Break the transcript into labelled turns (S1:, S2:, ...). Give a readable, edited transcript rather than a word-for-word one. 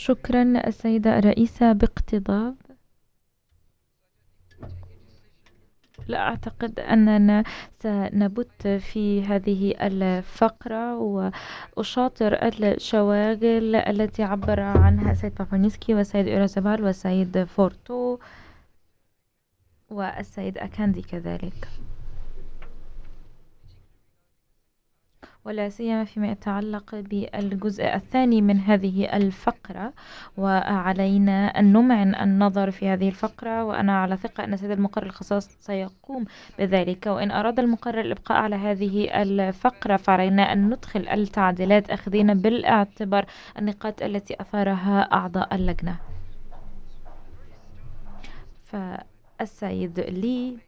S1: شكرا السيدة الرئيسة. باقتضاب، لا أعتقد أننا سنبت في هذه الفقرة، وأشاطر الشواغل التي عبر عنها السيد بابانيسكي والسيد إيرازابال والسيد فورتو والسيد أكاندي كذلك، ولا سيما فيما يتعلق بالجزء الثاني من هذه الفقرة. وعلينا أن نمعن النظر في هذه الفقرة، وأنا على ثقة أن سيد المقرر الخاص سيقوم بذلك. وإن أراد المقرر الإبقاء على هذه الفقرة فعلينا أن ندخل التعديلات أخذين بالاعتبار النقاط التي أثارها أعضاء اللجنة. فالسيد لي